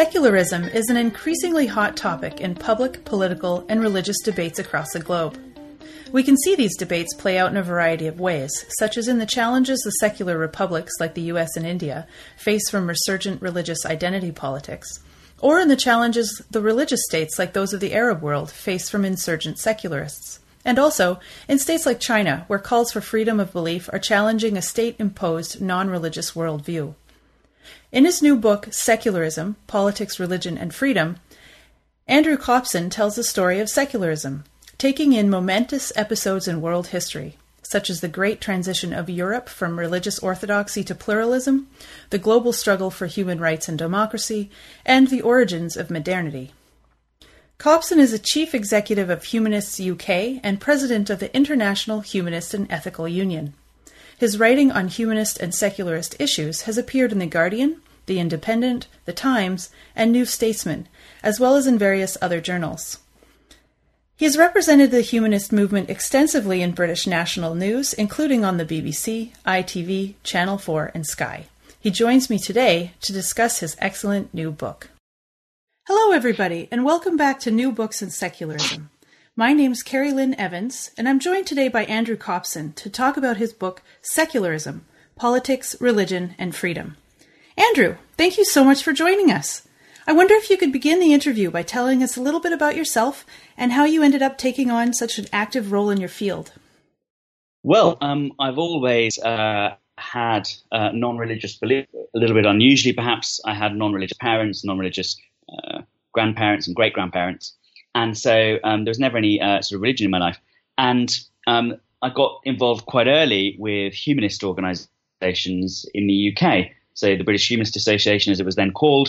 Secularism is an increasingly hot topic in public, political, and religious debates across the globe. We can see these debates play out in a variety of ways, such as in the challenges the secular republics like the US and India face from resurgent religious identity politics, or in the challenges the religious states like those of the Arab world face from insurgent secularists, and also in states like China, where calls for freedom of belief are challenging a state-imposed non-religious worldview. In his new book, Secularism, Politics, Religion, and Freedom, Andrew Kopsin tells the story of secularism, taking in momentous episodes in world history, such as the great transition of Europe from religious orthodoxy to pluralism, the global struggle for human rights and democracy, and the origins of modernity. Kopsin is a chief executive of Humanists UK and president of the International Humanist and Ethical Union. His writing on humanist and secularist issues has appeared in The Guardian, The Independent, The Times, and New Statesman, as well as in various other journals. He has represented the humanist movement extensively in British national news, including on the BBC, ITV, Channel 4, and Sky. He joins me today to discuss his excellent new book. Hello, everybody, and welcome back to New Books in Secularism. My name's Carrie Lynn Evans, and I'm joined today by Andrew Kopsin to talk about his book, Secularism, Politics, Religion, and Freedom. Andrew, thank you so much for joining us. I wonder if you could begin the interview by telling us a little bit about yourself and how you ended up taking on such an active role in your field. Well, I've always had non-religious belief, a little bit unusually perhaps. I had non-religious parents, non-religious grandparents and great-grandparents. And so there was never any sort of religion in my life. And I got involved quite early with humanist organisations in the UK. So the British Humanist Association, as it was then called,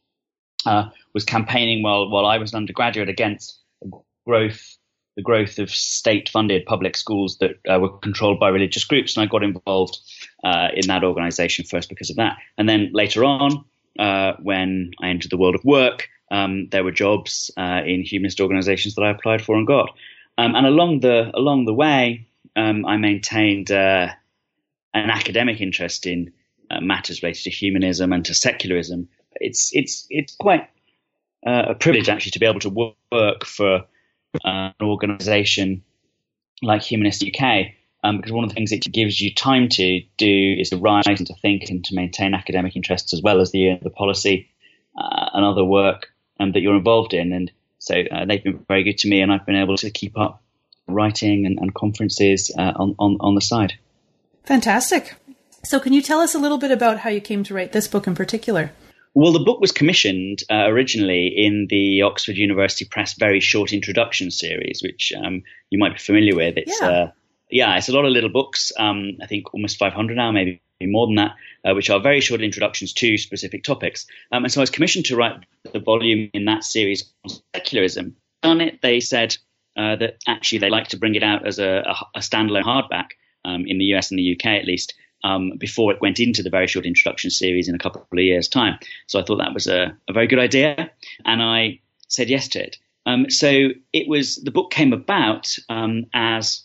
was campaigning while I was an undergraduate against the growth of state-funded public schools that were controlled by religious groups. And I got involved in that organisation first because of that. And then later on, when I entered the world of work, there were jobs in humanist organisations that I applied for and got. And along the way, I maintained an academic interest in matters related to humanism and to secularism. It's quite a privilege actually to be able to work for an organisation like Humanist UK, because one of the things it gives you time to do is to write and to think and to maintain academic interests as well as the policy and other work that you're involved in. And so they've been very good to me, and I've been able to keep up writing and conferences on the side. Fantastic. So can you tell us a little bit about how you came to write this book in particular? Well, the book was commissioned originally in the Oxford University Press Very Short Introduction series, which you might be familiar with. It's it's a lot of little books, I think almost 500 now, maybe more than that, which are very short introductions to specific topics. And so I was commissioned to write the volume in that series on secularism. On it, they said that actually they'd like to bring it out as a standalone hardback in the US and the UK at least, before it went into the very short introduction series in a couple of years' time. So I thought that was a very good idea, and I said yes to it. So the book came about as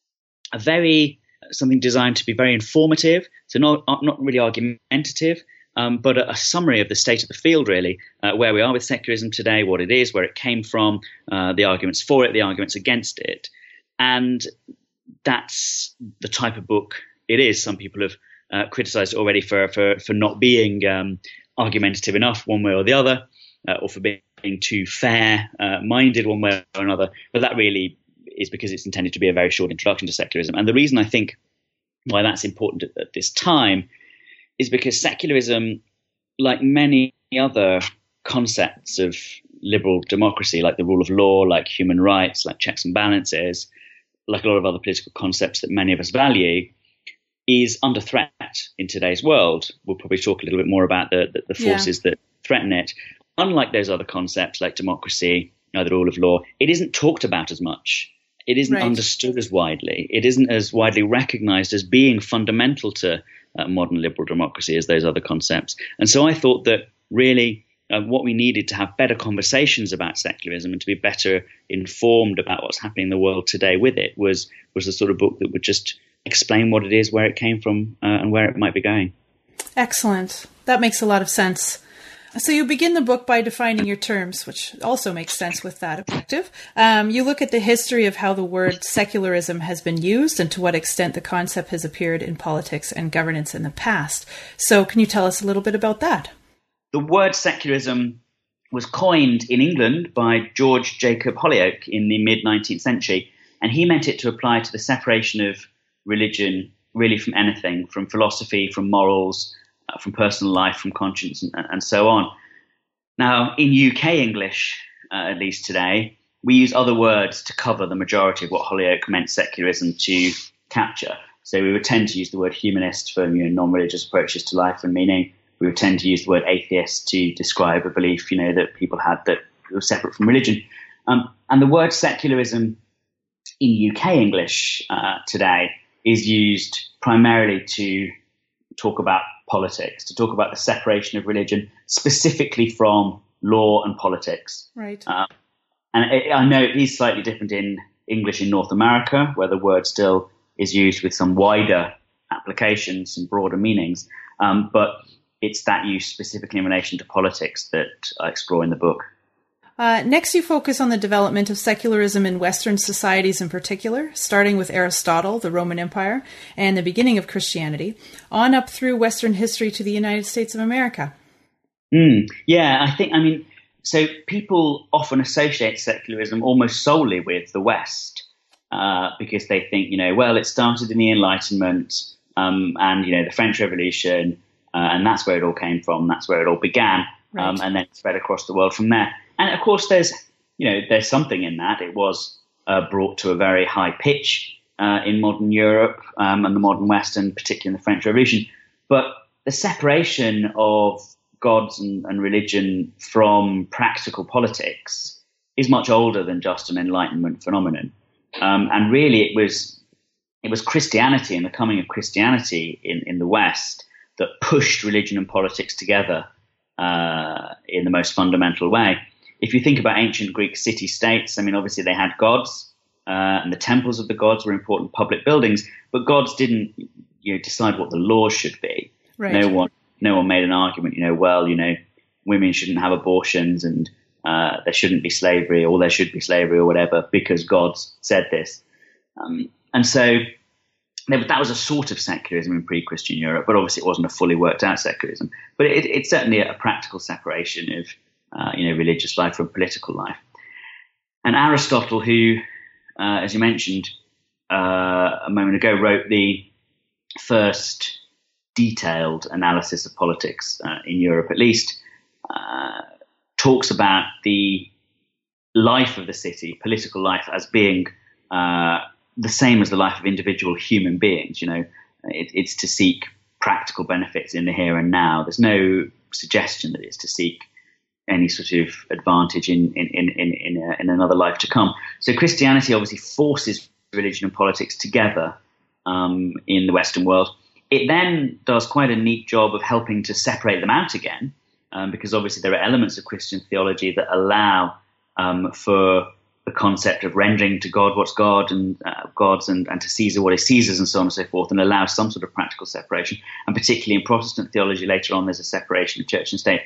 something designed to be very informative, so not really argumentative, but a summary of the state of the field, really, where we are with secularism today, what it is, where it came from, the arguments for it, the arguments against it. And that's the type of book it is. Some people have criticised it already for not being argumentative enough one way or the other, or for being too fair-minded one way or another. But that really is because it's intended to be a very short introduction to secularism. And the reason I think why that's important at this time is because secularism, like many other concepts of liberal democracy, like the rule of law, like human rights, like checks and balances, like a lot of other political concepts that many of us value, is under threat in today's world. We'll probably talk a little bit more about the forces that threaten it. Unlike those other concepts like democracy, the rule of law, it isn't talked about as much. It isn't understood as widely. It isn't as widely recognized as being fundamental to modern liberal democracy as those other concepts. And so I thought that really what we needed to have better conversations about secularism and to be better informed about what's happening in the world today with it was the sort of book that would just explain what it is, where it came from, and where it might be going. Excellent. That makes a lot of sense. So you begin the book by defining your terms, which also makes sense with that objective. You look at the history of how the word secularism has been used and to what extent the concept has appeared in politics and governance in the past. So can you tell us a little bit about that? The word secularism was coined in England by George Jacob Holyoake in the mid-19th century, and he meant it to apply to the separation of religion really from anything, from philosophy, from morals, from personal life, from conscience, and so on. Now, in UK English, at least today, we use other words to cover the majority of what Holyoake meant secularism to capture. So we would tend to use the word humanist for non-religious approaches to life and meaning. We would tend to use the word atheist to describe a belief, that people had that was separate from religion. And the word secularism in UK English today is used primarily to talk about politics, to talk about the separation of religion, specifically from law and politics. Right. I know it is slightly different in English in North America, where the word still is used with some wider applications and broader meanings. But it's that use specifically in relation to politics that I explore in the book. Next, you focus on the development of secularism in Western societies in particular, starting with Aristotle, the Roman Empire, and the beginning of Christianity, on up through Western history to the United States of America. Yeah, so people often associate secularism almost solely with the West because they think, it started in the Enlightenment and, the French Revolution, and that's where it all came from, that's where it all began, right. And then it spread across the world from there. And of course, there's something in that. It was brought to a very high pitch in modern Europe and the modern West, and particularly in the French Revolution. But the separation of gods and religion from practical politics is much older than just an Enlightenment phenomenon. And really, it was Christianity and the coming of Christianity in the West that pushed religion and politics together in the most fundamental way. If you think about ancient Greek city-states, obviously they had gods, and the temples of the gods were important public buildings, but gods didn't, decide what the laws should be. Right. No one made an argument, women shouldn't have abortions and there shouldn't be slavery, or there should be slavery or whatever, because gods said this. And so that was a sort of secularism in pre-Christian Europe, but obviously it wasn't a fully worked out secularism. But it's certainly a practical separation of religious life from political life. And Aristotle, who, as you mentioned a moment ago, wrote the first detailed analysis of politics in Europe, at least, talks about the life of the city, political life, as being the same as the life of individual human beings. It's to seek practical benefits in the here and now. There's no suggestion that it's to seek any sort of advantage in another life to come. So Christianity obviously forces religion and politics together in the Western world. It then does quite a neat job of helping to separate them out again, because obviously there are elements of Christian theology that allow for the concept of rendering to God what's God and God's and to Caesar what is Caesar's and so on and so forth, and allow some sort of practical separation. And particularly in Protestant theology later on, there's a separation of church and state.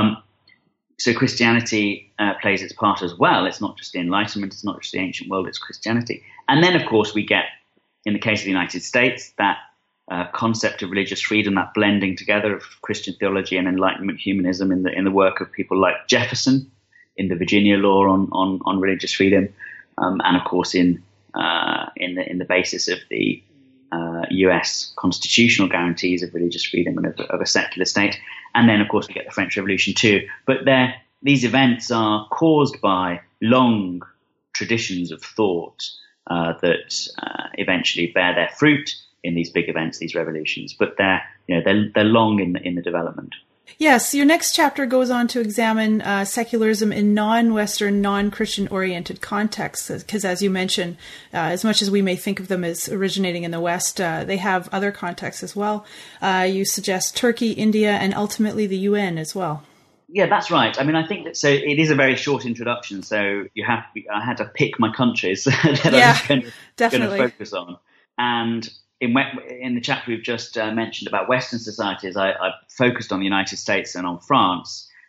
So Christianity plays its part as well. It's not just the Enlightenment, it's not just the ancient world, it's Christianity. And then, of course, we get, in the case of the United States, that concept of religious freedom, that blending together of Christian theology and Enlightenment humanism in the work of people like Jefferson, in the Virginia law on religious freedom, and of course in the basis of the U.S. constitutional guarantees of religious freedom and of a secular state. And then, of course, we get the French Revolution too. But these events are caused by long traditions of thought that eventually bear their fruit in these big events, these revolutions. But they're long in the development. Yes, your next chapter goes on to examine secularism in non-Western, non-Christian oriented contexts, because as you mentioned, as much as we may think of them as originating in the West, they have other contexts as well. You suggest Turkey, India, and ultimately the UN as well. Yeah, that's right. I think that, so it is a very short introduction, so I had to pick my countries that I was going to focus on. And in the chapter we've just mentioned about Western societies, I focused on the United States and on France,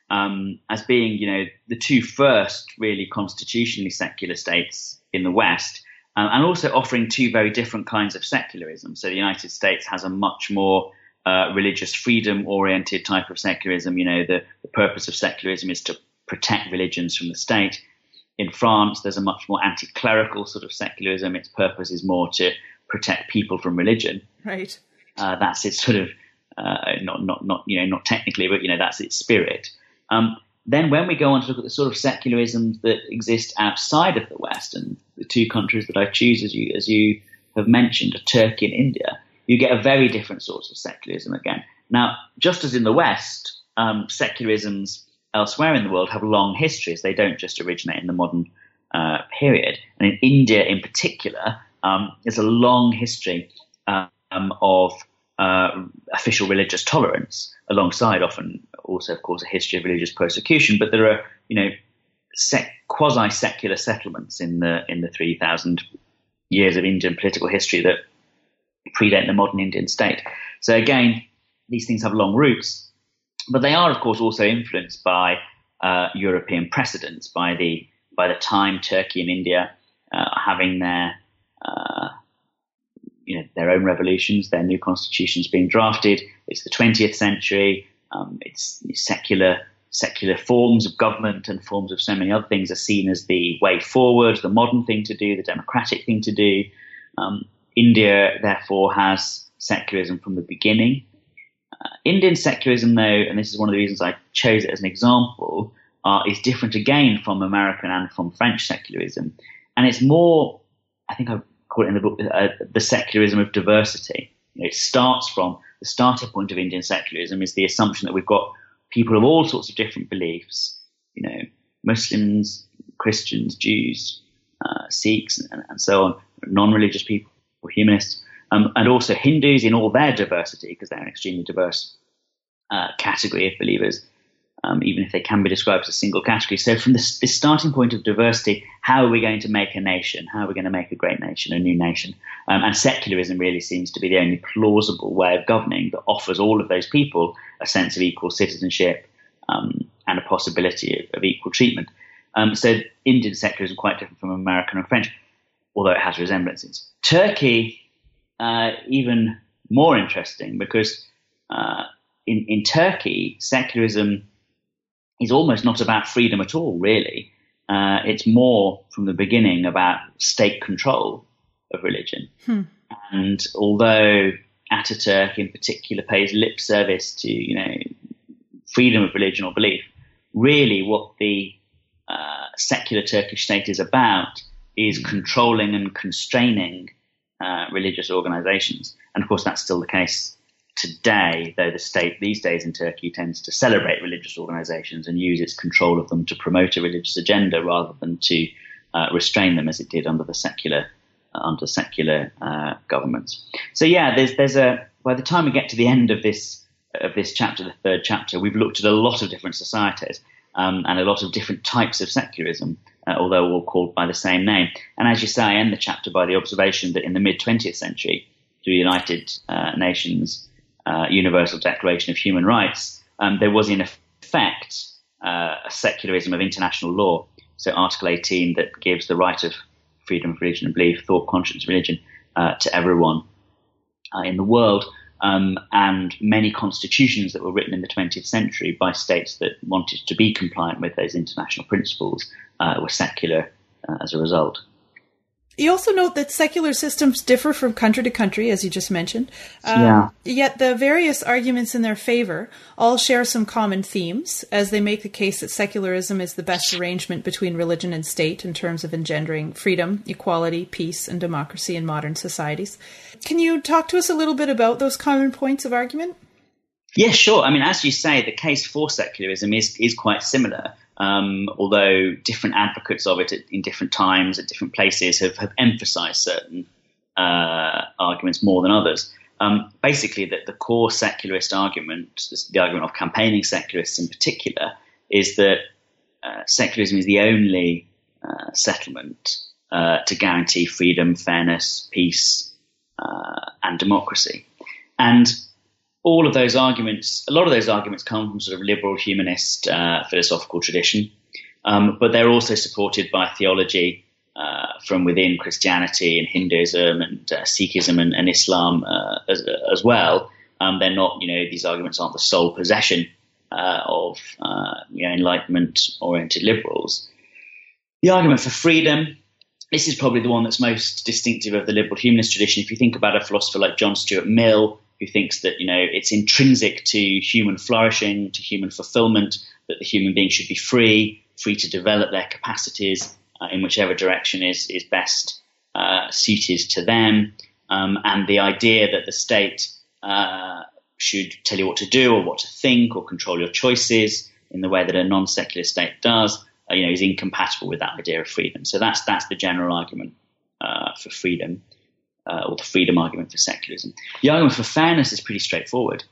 as being, the two first really constitutionally secular states in the West, and also offering two very different kinds of secularism. So the United States has a much more religious freedom-oriented type of secularism. The purpose of secularism is to protect religions from the state. In France, there's a much more anti-clerical sort of secularism. Its purpose is more to protect people from religion. Right. That's its sort of not technically, but that's its spirit. Then when we go on to look at the sort of secularisms that exist outside of the West, and the two countries that I choose, as you have mentioned, are Turkey and India, you get a very different sort of secularism again. Now, just as in the West, secularisms elsewhere in the world have long histories. They don't just originate in the modern period. And in India in particular, there's a long history of official religious tolerance, alongside often also, of course, a history of religious persecution. But there are, quasi-secular settlements in the 3,000 years of Indian political history that predate the modern Indian state. So again, these things have long roots, but they are, of course, also influenced by European precedents, by the time Turkey and India are having their own revolutions, their new constitutions being drafted. It's the 20th century. It's secular forms of government and forms of so many other things are seen as the way forward, the modern thing to do, the democratic thing to do. India, therefore, has secularism from the beginning. Indian secularism, though, and this is one of the reasons I chose it as an example, is different again from American and from French secularism. And it's more, I think I call it in the book, the secularism of diversity. It starts from the starting point of Indian secularism is the assumption that we've got people of all sorts of different beliefs, Muslims, Christians, Jews, Sikhs, and so on, non-religious people, humanists, and also Hindus in all their diversity, because they're an extremely diverse category of believers, even if they can be described as a single category. So from this starting point of diversity, how are we going to make a nation? How are we going to make a great nation, a new nation? And secularism really seems to be the only plausible way of governing that offers all of those people a sense of equal citizenship and a possibility of equal treatment. So Indian secularism is quite different from American and French, although it has resemblances. Turkey, even more interesting, because in Turkey, secularism is almost not about freedom at all, really. It's more, from the beginning, about state control of religion. And although Ataturk, in particular, pays lip service to, freedom of religion or belief, really what the secular Turkish state is about is controlling and constraining religious organizations. And of course, that's still the case today, though the state these days in Turkey tends to celebrate religious organizations and use its control of them to promote a religious agenda rather than to restrain them, as it did under the secular governments. So yeah, there's by the time we get to the end of this chapter, the third chapter, we've looked at a lot of different societies and a lot of different types of secularism, although all called by the same name. And as you say, I end the chapter by the observation that in the mid-20th century, through the United Nations Universal Declaration of Human Rights, there was in effect a secularism of international law. So Article 18 that gives the right of freedom of religion and belief, thought, conscience, religion to everyone in the world. And many constitutions that were written in the 20th century by states that wanted to be compliant with those international principles were secular as a result. You also note that secular systems differ from country to country, as you just mentioned. Yet the various arguments in their favor all share some common themes, as they make the case that secularism is the best arrangement between religion and state in terms of engendering freedom, equality, peace, and democracy in modern societies. Can you talk to us a little bit about those common points of argument? Yes, sure. I mean, as you say, the case for secularism is quite similar. Although different advocates of it in different times, at different places, have emphasized certain arguments more than others. Basically, the core secularist argument, the argument of campaigning secularists in particular, is that secularism is the only settlement to guarantee freedom, fairness, peace, and democracy. And all of those arguments, a lot of those arguments come from sort of liberal humanist philosophical tradition, but they're also supported by theology from within Christianity and Hinduism and Sikhism and Islam as well. They're not, these arguments aren't the sole possession of Enlightenment-oriented liberals. The argument for freedom, this is probably the one that's most distinctive of the liberal humanist tradition. If you think about a philosopher like John Stuart Mill, who thinks that, it's intrinsic to human flourishing, to human fulfillment, that the human being should be free to develop their capacities in whichever direction is best suited to them. And the idea that the state should tell you what to do or what to think or control your choices in the way that a non-secular state does, is incompatible with that idea of freedom. So that's the general argument for freedom, or the freedom argument for secularism. The argument for fairness is pretty straightforward.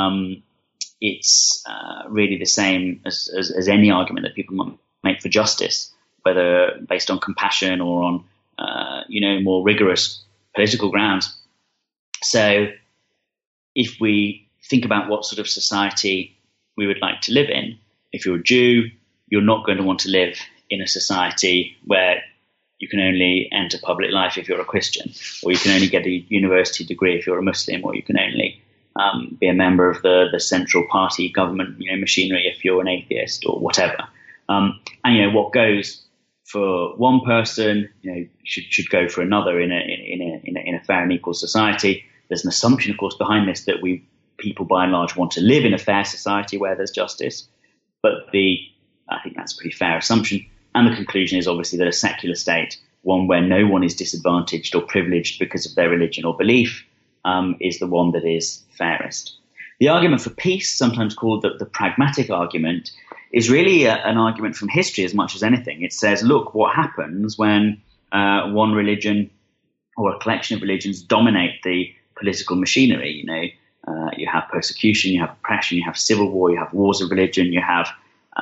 It's really the same as any argument that people make for justice, whether based on compassion or on more rigorous political grounds. So if we think about what sort of society we would like to live in, if you're a Jew, you're not going to want to live in a society where you can only enter public life if you're a Christian, or you can only get a university degree if you're a Muslim, or you can only be a member of the central party government machinery if you're an atheist or whatever. And what goes for one person should go for another in a fair and equal society. There's an assumption, of course, behind this that people by and large want to live in a fair society where there's justice, but I think that's a pretty fair assumption. And the conclusion is obviously that a secular state, one where no one is disadvantaged or privileged because of their religion or belief, is the one that is fairest. The argument for peace, sometimes called the pragmatic argument, is really an argument from history as much as anything. It says, look, what happens when one religion or a collection of religions dominate the political machinery? You have persecution, you have oppression, you have civil war, you have wars of religion, you have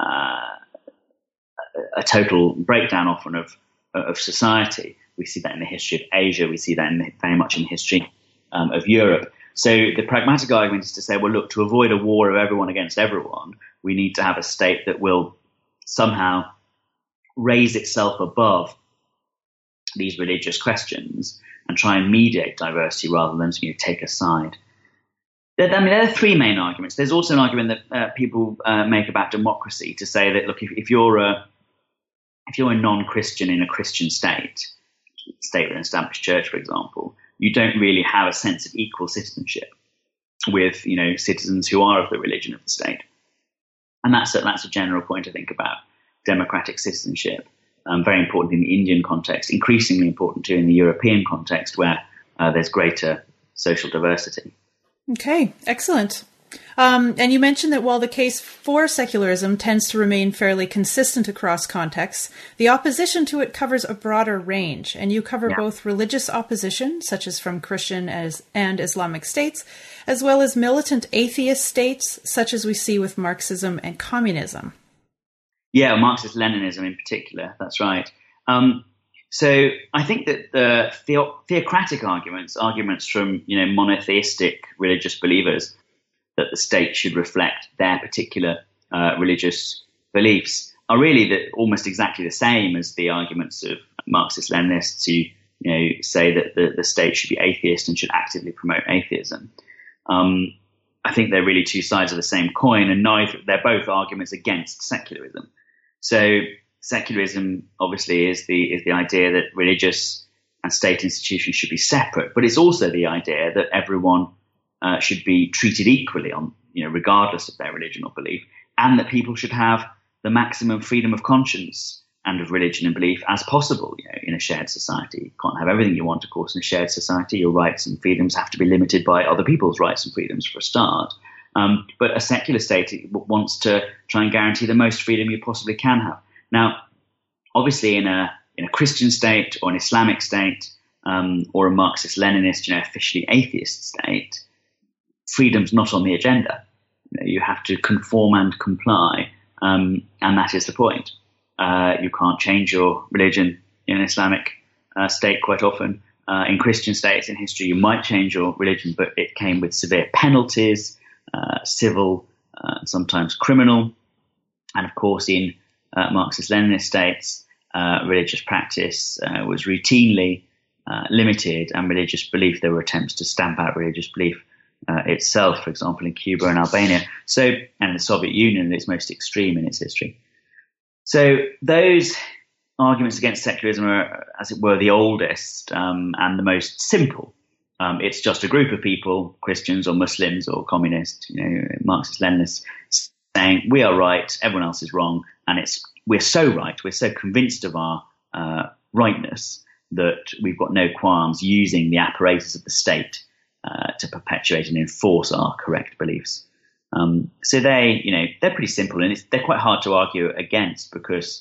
a total breakdown often of society. We see that in the history of Asia. We see that very much in the history of Europe. So the pragmatic argument is to say, well, look, to avoid a war of everyone against everyone, we need to have a state that will somehow raise itself above these religious questions and try and mediate diversity rather than take a side. There are three main arguments. There's also an argument that people make about democracy to say that, look, if you're a non-Christian in a Christian state with an established church, for example, you don't really have a sense of equal citizenship with, citizens who are of the religion of the state. And that's a general point, I think, about democratic citizenship. Very important in the Indian context, increasingly important too in the European context where there's greater social diversity. Okay, excellent. And you mentioned that while the case for secularism tends to remain fairly consistent across contexts, the opposition to it covers a broader range, and you cover both religious opposition, such as from Christian and Islamic states, as well as militant atheist states, such as we see with Marxism and communism. Yeah, Marxist-Leninism in particular, that's right. So I think that the theocratic arguments from monotheistic religious believers that the state should reflect their particular religious beliefs are really almost exactly the same as the arguments of Marxist-Leninists who say that the state should be atheist and should actively promote atheism. I think they're really two sides of the same coin, and they're both arguments against secularism. So secularism obviously is the idea that religious and state institutions should be separate, but it's also the idea that everyone should be treated equally regardless of their religion or belief, and that people should have the maximum freedom of conscience and of religion and belief as possible in a shared society. You can't have everything you want, of course, in a shared society. Your rights and freedoms have to be limited by other people's rights and freedoms for a start. But a secular state wants to try and guarantee the most freedom you possibly can have. Now, obviously, in a Christian state or an Islamic state or a Marxist-Leninist, officially atheist state, freedom's not on the agenda. You have to conform and comply, and that is the point. You can't change your religion in an Islamic state quite often. In Christian states in history, you might change your religion, but it came with severe penalties. civil, sometimes criminal. And of course, in Marxist-Leninist states, religious practice was routinely limited, and religious belief, there were attempts to stamp out religious belief itself, for example, in Cuba and Albania, and the Soviet Union at its most extreme in its history. So those arguments against secularism are, as it were, the oldest and the most simple. It's just a group of people, Christians or Muslims or communists, Marxist-Leninists, saying we are right, everyone else is wrong, and we're so right, we're so convinced of our rightness that we've got no qualms using the apparatus of the state to perpetuate and enforce our correct beliefs. So they're pretty simple, and they're quite hard to argue against because,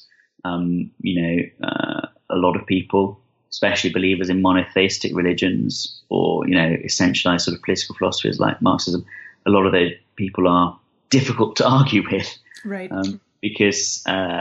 a lot of people, especially believers in monotheistic religions or, essentialized sort of political philosophies like Marxism, a lot of those people are difficult to argue with. Right. Because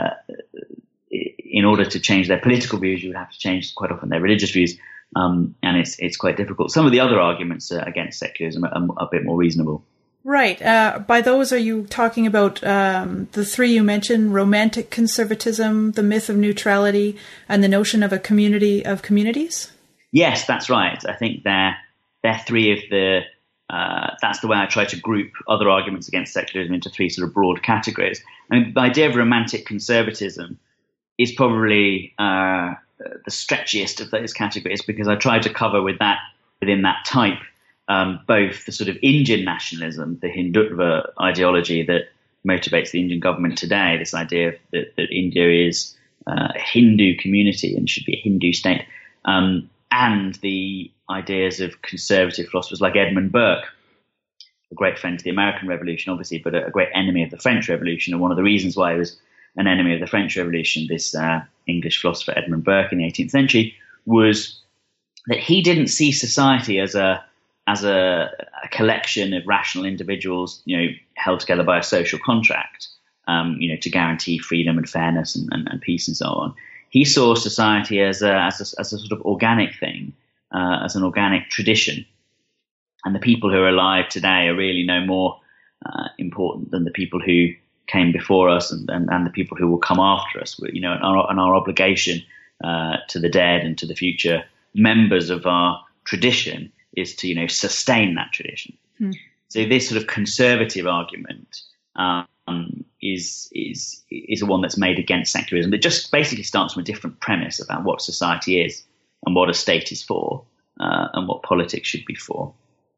in order to change their political views, you would have to change quite often their religious views. And it's quite difficult. Some of the other arguments against secularism are a bit more reasonable. Right. By those, are you talking about the three you mentioned, romantic conservatism, the myth of neutrality, and the notion of a community of communities? Yes, that's right. I think they're three of the that's the way I try to group other arguments against secularism into three sort of broad categories. I mean, the idea of romantic conservatism is probably the stretchiest of those categories because I try to cover within that type both the sort of Indian nationalism, the Hindutva ideology that motivates the Indian government today, this idea that India is a Hindu community and should be a Hindu state, and the ideas of conservative philosophers like Edmund Burke, a great friend to the American Revolution, obviously, but a great enemy of the French Revolution. And one of the reasons why he was an enemy of the French Revolution, this English philosopher Edmund Burke in the 18th century, was that he didn't see society as a collection of rational individuals, held together by a social contract, to guarantee freedom and fairness and peace and so on. He saw society as a sort of organic thing, as an organic tradition. And the people who are alive today are really no more important than the people who came before us and the people who will come after us. And our obligation to the dead and to the future members of our tradition is to, sustain that tradition. So this sort of conservative argument is one that's made against secularism. It just basically starts from a different premise about what society is and what a state is for and what politics should be for.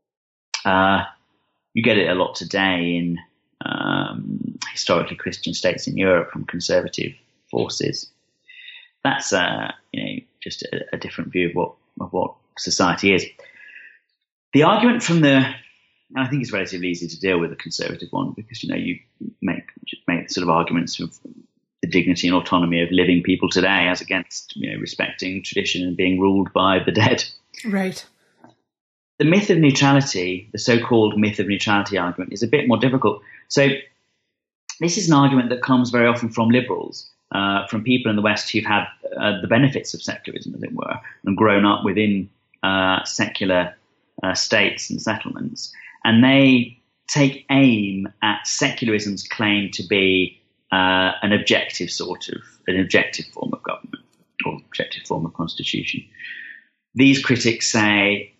You get it a lot today in historically Christian states in Europe from conservative forces. That's just a different view of what society is. The argument from and I think it's relatively easy to deal with the conservative one because you make sort of arguments of the dignity and autonomy of living people today as against respecting tradition and being ruled by the dead. Right. The myth of neutrality, the so-called myth of neutrality argument, is a bit more difficult. So this is an argument that comes very often from liberals, from people in the West who've had the benefits of secularism, as it were, and grown up within secular states and settlements. And they take aim at secularism's claim to be an objective form of government or objective form of constitution. These critics say,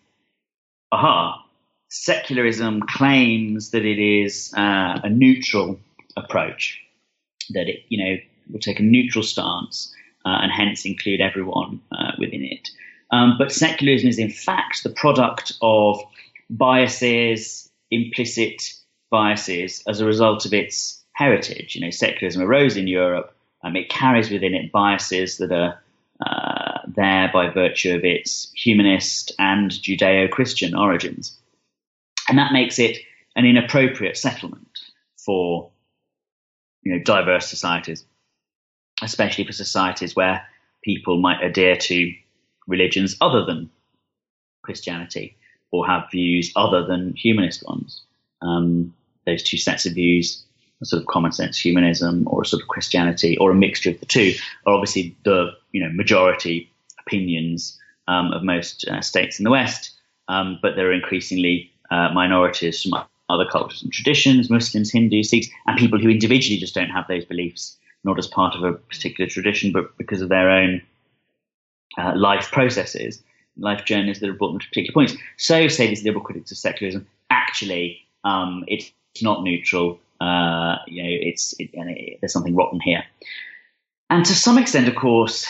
secularism claims that it is a neutral approach, that it will take a neutral stance and hence include everyone within it. But secularism is in fact the product of biases, implicit biases, as a result of its heritage. Secularism arose in Europe. It carries within it biases that are there by virtue of its humanist and Judeo-Christian origins. And that makes it an inappropriate settlement for diverse societies, especially for societies where people might adhere to religions other than Christianity or have views other than humanist ones. Those two sets of views, a sort of common sense humanism or a sort of Christianity or a mixture of the two, are obviously the majority opinions of most states in the West, but there are increasingly minorities from other cultures and traditions, Muslims, Hindus, Sikhs, and people who individually just don't have those beliefs, not as part of a particular tradition, but because of their own life processes, life journeys that have brought them to particular points. So say these liberal critics of secularism, actually, it's not neutral. There's something rotten here. And to some extent, of course,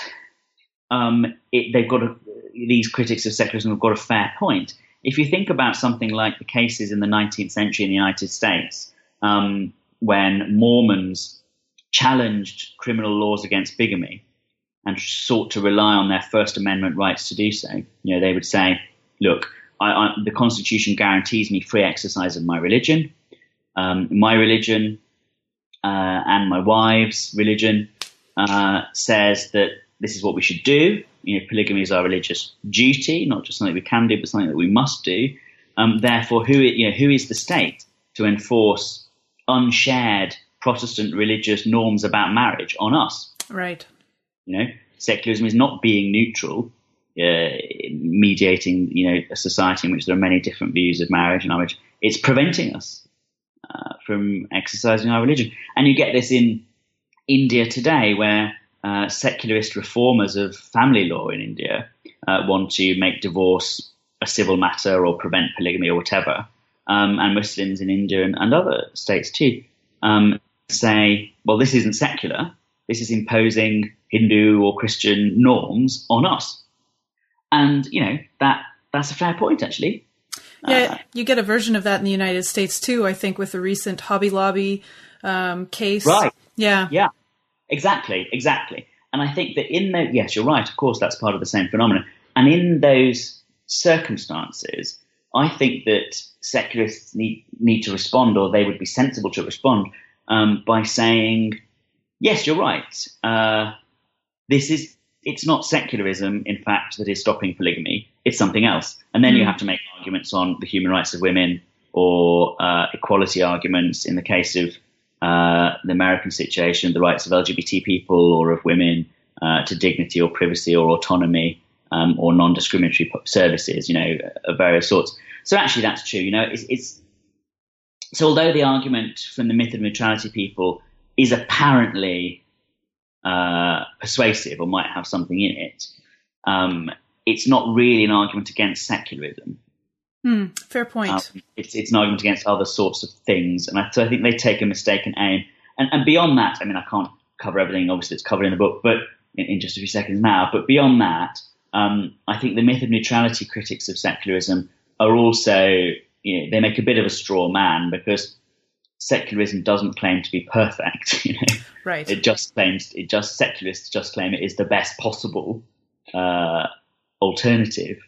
these critics of secularism have got a fair point. If you think about something like the cases in the 19th century in the United States, when Mormons challenged criminal laws against bigamy and sought to rely on their First Amendment rights to do so, they would say, look, the Constitution guarantees me free exercise of my religion. My religion and my wife's religion says that this is what we should do. Polygamy is our religious duty, not just something we can do, but something that we must do. Therefore, who is the state to enforce unshared Protestant religious norms about marriage on us? Right. Secularism is not being neutral, mediating, a society in which there are many different views of marriage and marriage. It's preventing us from exercising our religion. And you get this in India today, where secularist reformers of family law in India want to make divorce a civil matter or prevent polygamy or whatever. And Muslims in India and other states too say, well, this isn't secular. This is imposing Hindu or Christian norms on us. And, that's a fair point, actually. Yeah, you get a version of that in the United States too, I think, with the recent Hobby Lobby case. Right. Yeah. Yeah, exactly. And I think that yes, you're right, of course, that's part of the same phenomenon. And in those circumstances, I think that secularists need to respond, or they would be sensible to respond, by saying, yes, you're right. It's not secularism, in fact, that is stopping polygamy. It's something else. And then you have to make arguments on the human rights of women or equality arguments in the case of the American situation, the rights of LGBT people or of women to dignity or privacy or autonomy or non-discriminatory services, of various sorts. So actually that's true. So although the argument from the myth of neutrality people is apparently persuasive or might have something in it, it's not really an argument against secularism. Fair point. It's an argument against other sorts of things. And so I think they take a mistaken aim. And beyond that, I can't cover everything, obviously, it's covered in the book, but in just a few seconds now. But beyond that, I think the myth of neutrality critics of secularism are also, they make a bit of a straw man, because secularism doesn't claim to be perfect. Right. Secularists just claim it is the best possible alternative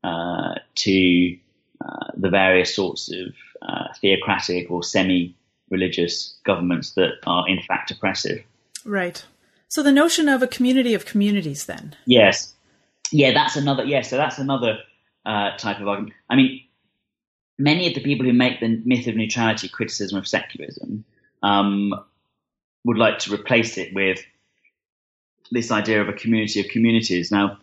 to the various sorts of theocratic or semi-religious governments that are in fact oppressive. Right. So the notion of a community of communities, then. Yes. Yeah, that's another. Yeah, so that's another type of argument. Many of the people who make the myth of neutrality criticism of secularism would like to replace it with this idea of a community of communities. Now,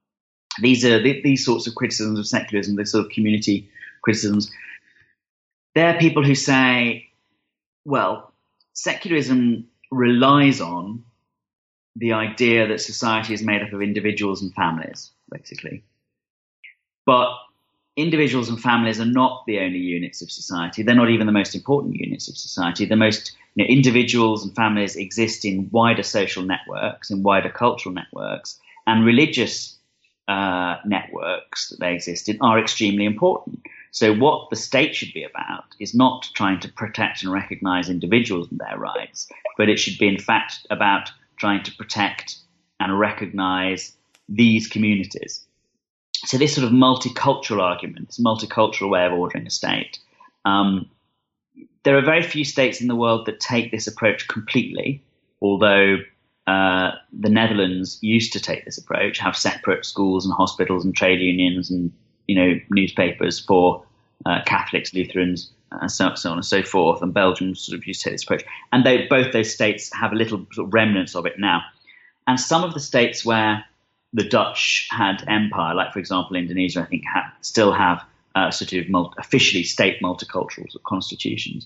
these sorts of criticisms of secularism, this sort of community criticisms, they're people who say, well, secularism relies on the idea that society is made up of individuals and families, basically. But individuals and families are not the only units of society. They're not even the most important units of society. The most individuals and families exist in wider social networks, in wider cultural networks, and religious networks that they exist in are extremely important. So what the state should be about is not trying to protect and recognize individuals and their rights, but it should be in fact about trying to protect and recognize these communities. So this sort of multicultural argument, this multicultural way of ordering a state, there are very few states in the world that take this approach completely, although the Netherlands used to take this approach, have separate schools and hospitals and trade unions and newspapers for Catholics, Lutherans, and so on and so forth. And Belgium sort of used to take this approach. And both those states have a little sort of remnants of it now. And some of the states where the Dutch had empire, like, for example, Indonesia, I think still have officially state multicultural constitutions.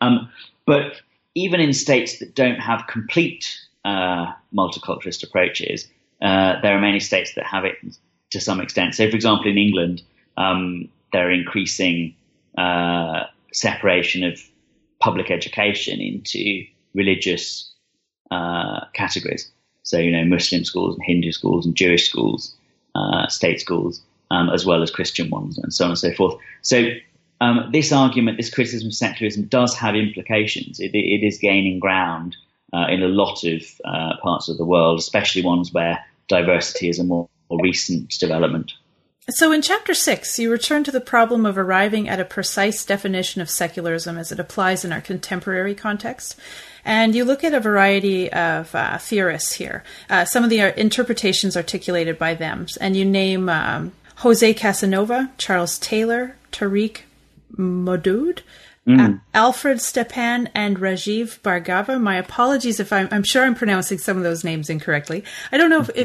But even in states that don't have complete multiculturalist approaches, there are many states that have it to some extent. So, for example, in England, there are increasing separation of public education into religious categories. So, Muslim schools and Hindu schools and Jewish schools, state schools, as well as Christian ones, and so on and so forth. So this argument, this criticism of secularism does have implications. It is gaining ground in a lot of parts of the world, especially ones where diversity is a more recent development. So in Chapter 6, you return to the problem of arriving at a precise definition of secularism as it applies in our contemporary context. And you look at a variety of theorists here, some of the interpretations articulated by them. And you name Jose Casanova, Charles Taylor, Tariq Modood, Alfred Stepan, and Rajiv Bhargava. My apologies if I'm sure I'm pronouncing some of those names incorrectly. I don't know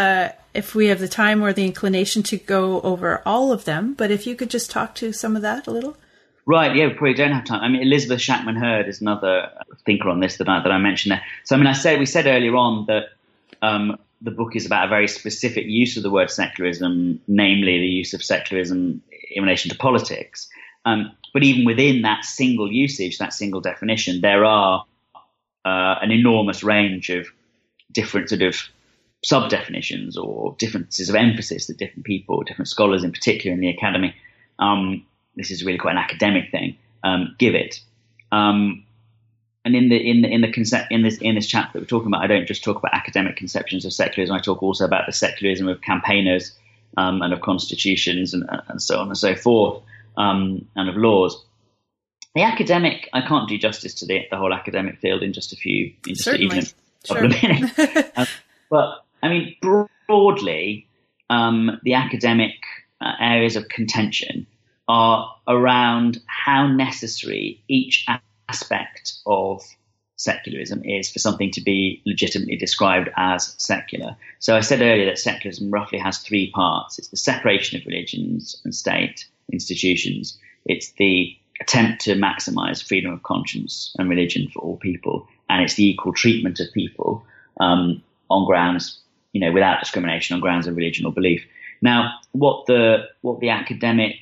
if we have the time or the inclination to go over all of them, but if you could just talk to some of that a little. Right, yeah, we probably don't have time. I mean, Elizabeth Shackman Hurd is another thinker on this that I mentioned there. So, I mean, we said earlier on that the book is about a very specific use of the word secularism, namely the use of secularism in relation to politics. But even within that single usage, that single definition, there are an enormous range of different sort of sub-definitions or differences of emphasis that different people, different scholars in particular in the academy, this is really quite an academic thing, give it. And in this chapter that we're talking about, I don't just talk about academic conceptions of secularism. I talk also about the secularism of campaigners and of constitutions and so on and so forth, and of laws. The academic, I can't do justice to the whole academic field in just even a couple of minutes. But I mean, broadly, the academic areas of contention are around how necessary each aspect of secularism is for something to be legitimately described as secular. So I said earlier that secularism roughly has three parts. It's the separation of religions and state institutions. It's the attempt to maximize freedom of conscience and religion for all people. And it's the equal treatment of people on grounds, without discrimination on grounds of religion or belief. Now, what the academic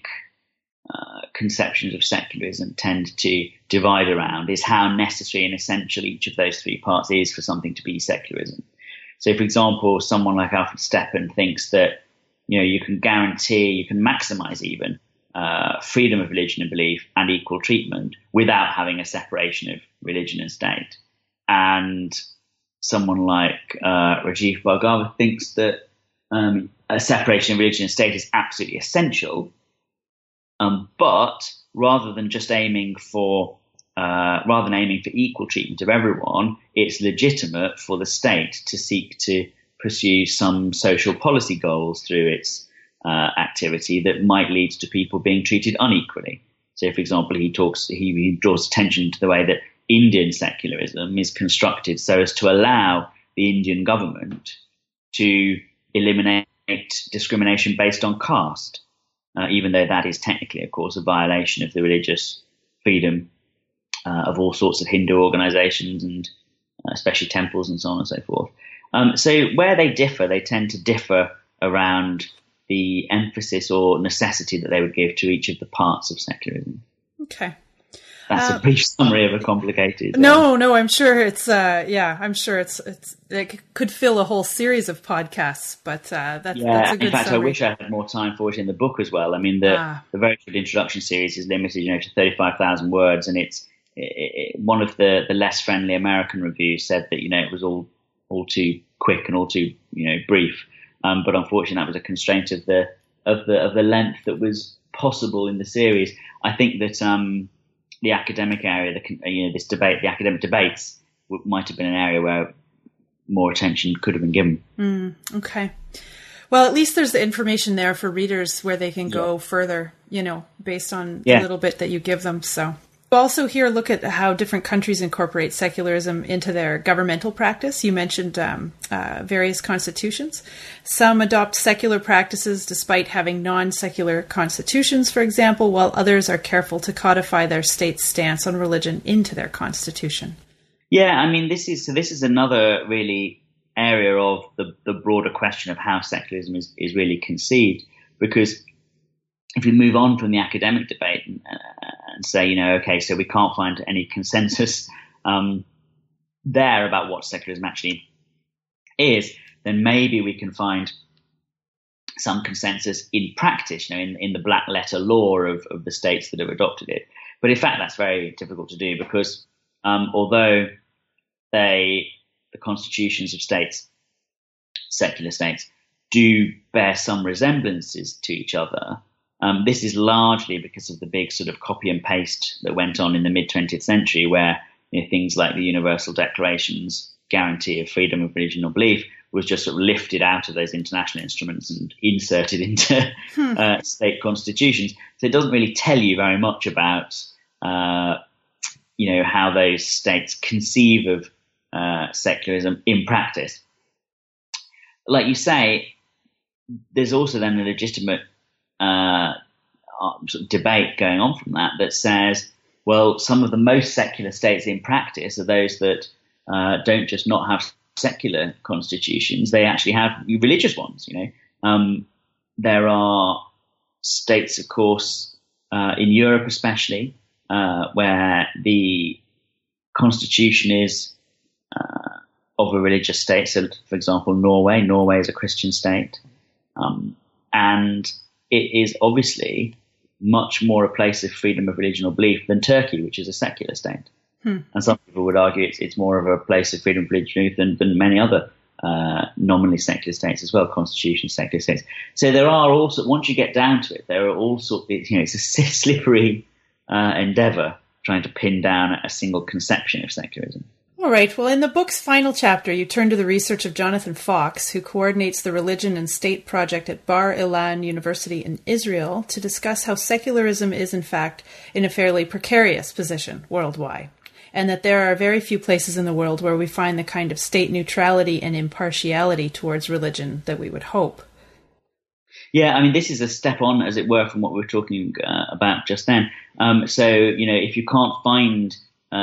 conceptions of secularism tend to divide around is how necessary and essential each of those three parts is for something to be secularism. So, for example, someone like Alfred Stepan thinks that, you can maximize even freedom of religion and belief and equal treatment without having a separation of religion and state. And someone like Rajiv Bhargava thinks that a separation of religion and state is absolutely essential. But rather than aiming for equal treatment of everyone, it's legitimate for the state to seek to pursue some social policy goals through its activity that might lead to people being treated unequally. So, for example, he draws attention to the way that Indian secularism is constructed so as to allow the Indian government to eliminate discrimination based on caste. Even though that is technically, of course, a violation of the religious freedom of all sorts of Hindu organizations and especially temples and so on and so forth. So where they differ, they tend to differ around the emphasis or necessity that they would give to each of the parts of secularism. Okay. That's a brief summary of a complicated. No, I'm sure it's. I'm sure it could fill a whole series of podcasts. But that's a good. In fact, summary. I wish I had more time for it in the book as well. I mean, the very short introduction series is limited, to 35,000 words, and it's one of the less friendly American reviews said that it was all too quick and all too brief. But unfortunately, that was a constraint of the length that was possible in the series. I think that. The academic area, the academic debates might have been an area where more attention could have been given. Okay. Well, at least there's the information there for readers where they can go further, based on the little bit that you give them. So, Also here look at how different countries incorporate secularism into their governmental practice. You mentioned various constitutions. Some adopt secular practices despite having non-secular constitutions, for example, while others are careful to codify their state's stance on religion into their constitution. Yeah, I mean, this is another really area of the broader question of how secularism is really conceived, because if we move on from the academic debate and say, okay, so we can't find any consensus there about what secularism actually is, then maybe we can find some consensus in practice, in the black letter law of the states that have adopted it. But in fact, that's very difficult to do because although the constitutions of states, secular states, do bear some resemblances to each other, this is largely because of the big sort of copy and paste that went on in the mid-20th century, where things like the Universal Declaration's guarantee of freedom of religion or belief was just sort of lifted out of those international instruments and inserted into state constitutions. So it doesn't really tell you very much about, how those states conceive of secularism in practice. Like you say, there's also then a legitimate sort of debate going on from that says, well, some of the most secular states in practice are those that don't just not have secular constitutions, they actually have religious ones. There are states, of course, in Europe especially, where the constitution is of a religious state. So, for example, Norway is a Christian state, and it is obviously much more a place of freedom of religion or belief than Turkey, which is a secular state. And some people would argue it's more of a place of freedom of religion than many other nominally secular states as well, constitution secular states. So there are also, once you get down to it, there are all sorts. It's a slippery endeavour trying to pin down a single conception of secularism. All right. Well, in the book's final chapter, you turn to the research of Jonathan Fox, who coordinates the Religion and State Project at Bar Ilan University in Israel, to discuss how secularism is, in fact, in a fairly precarious position worldwide, and that there are very few places in the world where we find the kind of state neutrality and impartiality towards religion that we would hope. Yeah, I mean, this is a step on, as it were, from what we were talking about just then. So, if you can't find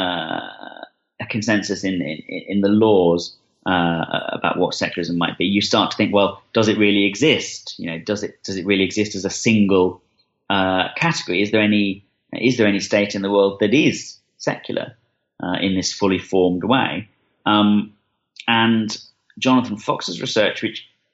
a consensus in the laws about what secularism might be, you start to think, well, does it really exist? Does it really exist as a single category? Is there any state in the world that is secular in this fully formed way? And Jonathan Fox's research,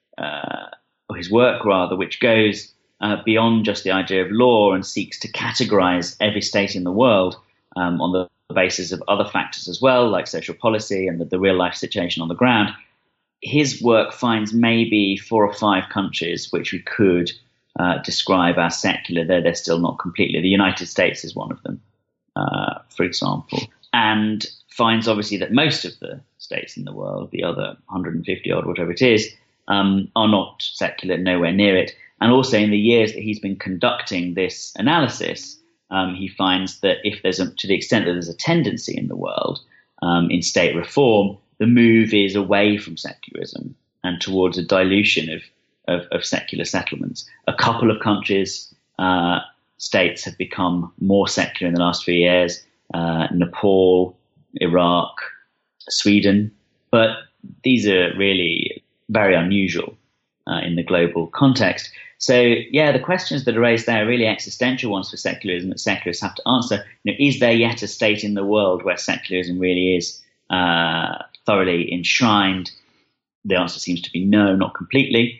or his work rather, which goes beyond just the idea of law and seeks to categorize every state in the world on the basis of other factors as well, like social policy and the real life situation on the ground. His work finds maybe 4 or 5 countries which we could describe as secular, though they're still not completely. The United States is one of them, for example, and finds obviously that most of the states in the world, the other 150 odd, whatever it is, are not secular, nowhere near it. And also in the years that he's been conducting this analysis, he finds that to the extent that there's a tendency in the world in state reform, the move is away from secularism and towards a dilution of secular settlements. A couple of countries, states have become more secular in the last few years, Nepal, Iraq, Sweden, but these are really very unusual in the global context. So, yeah, the questions that are raised there are really existential ones for secularism that secularists have to answer. Is there yet a state in the world where secularism really is thoroughly enshrined? The answer seems to be no, not completely.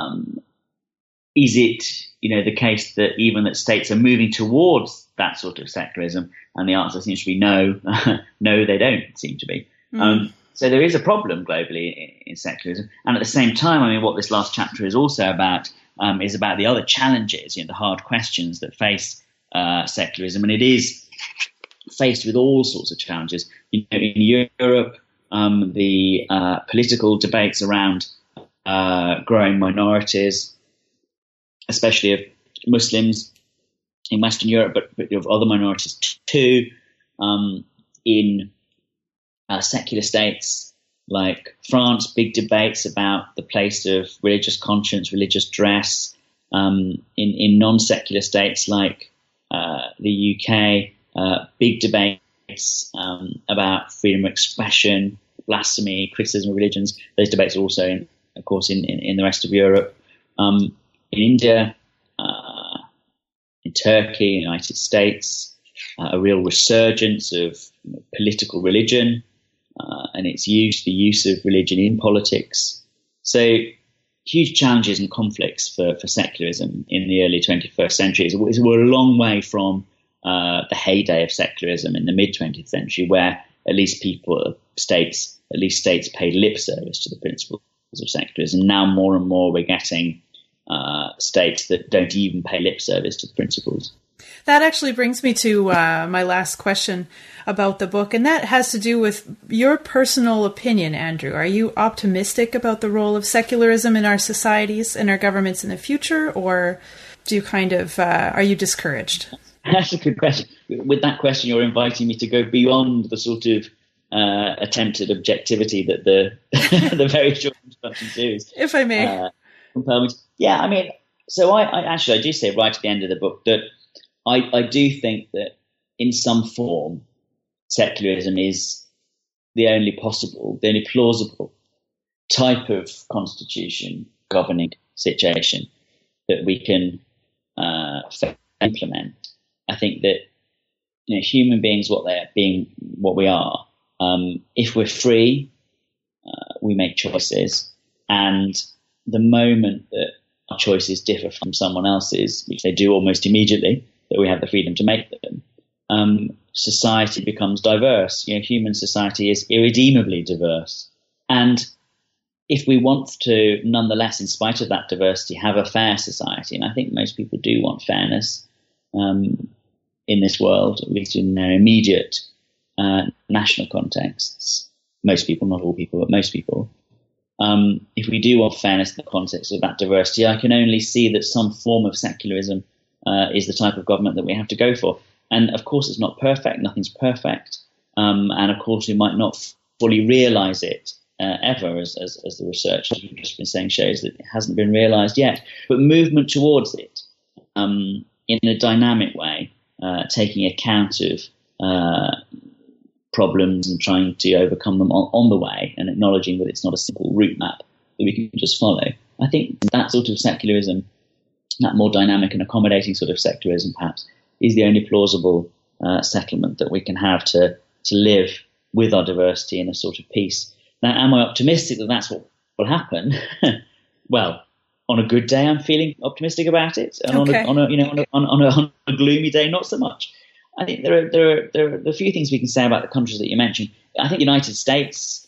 Is it, the case that even that states are moving towards that sort of secularism? And the answer seems to be no. No, they don't seem to be. So there is a problem globally in secularism. And at the same time, I mean, what this last chapter is also about is about the other challenges, the hard questions that face secularism. And it is faced with all sorts of challenges. In Europe, the political debates around growing minorities, especially of Muslims in Western Europe, but of other minorities too, In secular states like France, big debates about the place of religious conscience, religious dress. In non-secular states like the UK, big debates about freedom of expression, blasphemy, criticism of religions. Those debates are also, of course, in the rest of Europe. In India, in Turkey, United States, a real resurgence of political religion and its use, the use of religion in politics. So huge challenges and conflicts for secularism in the early 21st century. We're a long way from the heyday of secularism in the mid-20th century, where at least states paid lip service to the principles of secularism. Now more and more we're getting states that don't even pay lip service to the principles. That actually brings me to my last question about the book, and that has to do with your personal opinion, Andrew. Are you optimistic about the role of secularism in our societies and our governments in the future, or do you are you discouraged? That's a good question. With that question, you're inviting me to go beyond the sort of attempted objectivity that the very short introduction series. If I may. Yeah, I mean, so I do say right at the end of the book that I do think that in some form, secularism is the only possible, the only plausible type of constitution governing situation that we can implement. I think that human beings, what we are, if we're free, we make choices, and the moment that our choices differ from someone else's, which they do almost immediately, that we have the freedom to make them, society becomes diverse. Human society is irredeemably diverse. And if we want to, nonetheless, in spite of that diversity, have a fair society, and I think most people do want fairness in this world, at least in their immediate national contexts, most people, not all people, but most people, if we do want fairness in the context of that diversity, I can only see that some form of secularism is the type of government that we have to go for. And of course, it's not perfect. Nothing's perfect. And of course, we might not fully realize it ever, as the research that we've just been saying shows that it hasn't been realized yet. But movement towards it in a dynamic way, taking account of problems and trying to overcome them on the way, and acknowledging that it's not a simple route map that we can just follow. I think that sort of secularism, that more dynamic and accommodating sort of secularism, perhaps, is the only plausible settlement that we can have to live with our diversity in a sort of peace. Now, am I optimistic that that's what will happen? Well, on a good day, I'm feeling optimistic about it, and on a gloomy day, not so much. I think there are a few things we can say about the countries that you mentioned. I think United States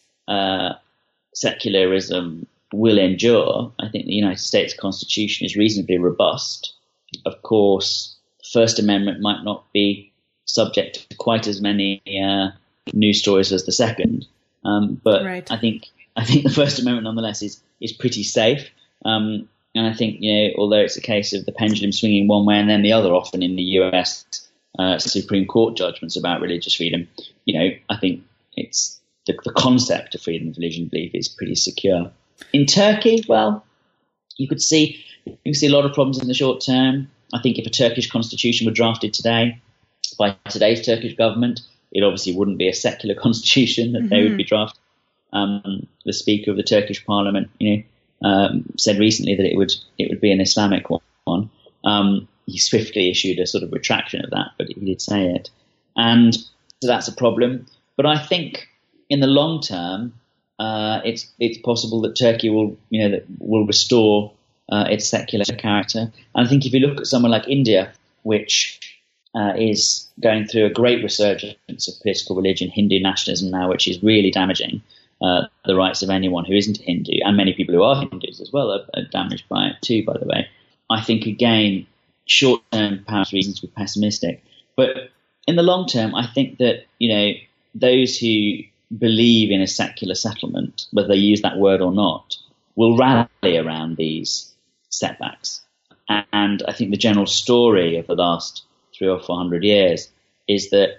secularism will endure. I think the United States Constitution is reasonably robust. Of course, the First Amendment might not be subject to quite as many news stories as the Second, but right. I think the First Amendment nonetheless is pretty safe. And I think although it's a case of the pendulum swinging one way and then the other, often in the US Supreme Court judgments about religious freedom, I think it's the concept of freedom of religion and belief is pretty secure. In Turkey, well, you can see a lot of problems in the short term. I think if a Turkish constitution were drafted today by today's Turkish government, it obviously wouldn't be a secular constitution that they would be drafting. The Speaker of the Turkish Parliament, said recently that it would be an Islamic one. He swiftly issued a sort of retraction of that, but he did say it, and so that's a problem. But I think in the long term, it's possible that Turkey will restore its secular character. And I think if you look at someone like India, which is going through a great resurgence of political religion, Hindu nationalism now, which is really damaging the rights of anyone who isn't Hindu, and many people who are Hindus as well are damaged by it too, by the way. I think, again, short-term perhaps reasons to be pessimistic. But in the long term, I think that, those who believe in a secular settlement, whether they use that word or not, will rally around these setbacks. And I think the general story of the last 300 or 400 years is that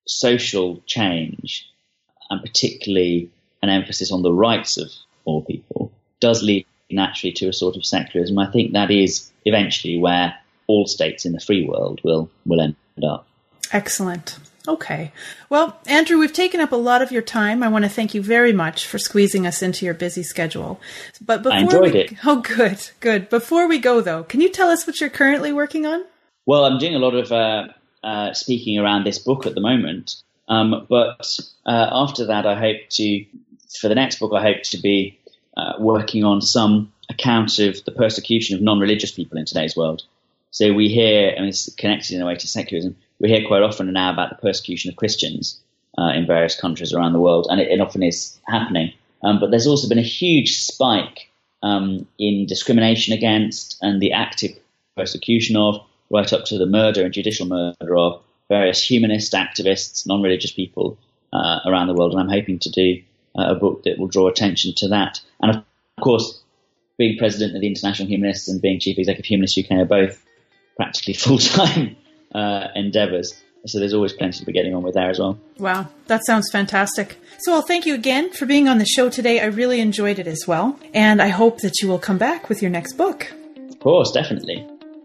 social change, and particularly an emphasis on the rights of all people, does lead naturally to a sort of secularism. I think that is eventually where all states in the free world will end up. Excellent. Okay. Well, Andrew, we've taken up a lot of your time. I want to thank you very much for squeezing us into your busy schedule. But before I enjoyed it. Oh, good. Before we go, though, can you tell us what you're currently working on? Well, I'm doing a lot of speaking around this book at the moment. But after that, for the next book, I hope to be working on some account of the persecution of non-religious people in today's world. So we hear, and it's connected in a way to secularism, we hear quite often now about the persecution of Christians in various countries around the world, and it often is happening. But there's also been a huge spike in discrimination against and the active persecution of, right up to the murder and judicial murder of various humanist activists, non-religious people around the world. And I'm hoping to do a book that will draw attention to that. And of course, being president of the International Humanists and being chief executive of Humanists UK are both practically full-time endeavours. So there's always plenty to be getting on with there as well. Wow, that sounds fantastic. So I'll thank you again for being on the show today. I really enjoyed it as well. And I hope that you will come back with your next book. Of course, definitely.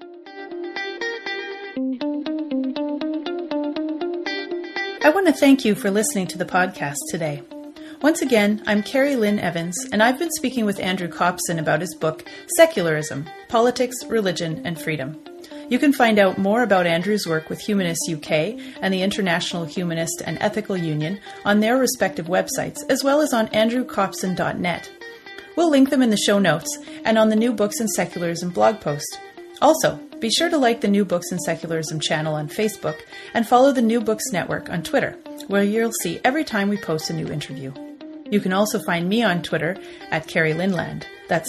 I want to thank you for listening to the podcast today. Once again, I'm Carrie Lynn Evans, and I've been speaking with Andrew Copson about his book, Secularism, Politics, Religion, and Freedom. You can find out more about Andrew's work with Humanists UK and the International Humanist and Ethical Union on their respective websites, as well as on andrewcopson.net. We'll link them in the show notes and on the New Books in Secularism blog post. Also, be sure to like the New Books in Secularism channel on Facebook and follow the New Books Network on Twitter, where you'll see every time we post a new interview. You can also find me on Twitter at Carrie Linland. That's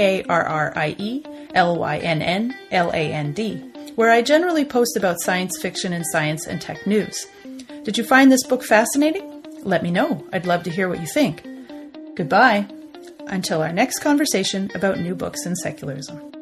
CarrieLynnLand, where I generally post about science fiction and science and tech news. Did you find this book fascinating? Let me know. I'd love to hear what you think. Goodbye. Until our next conversation about new books in secularism.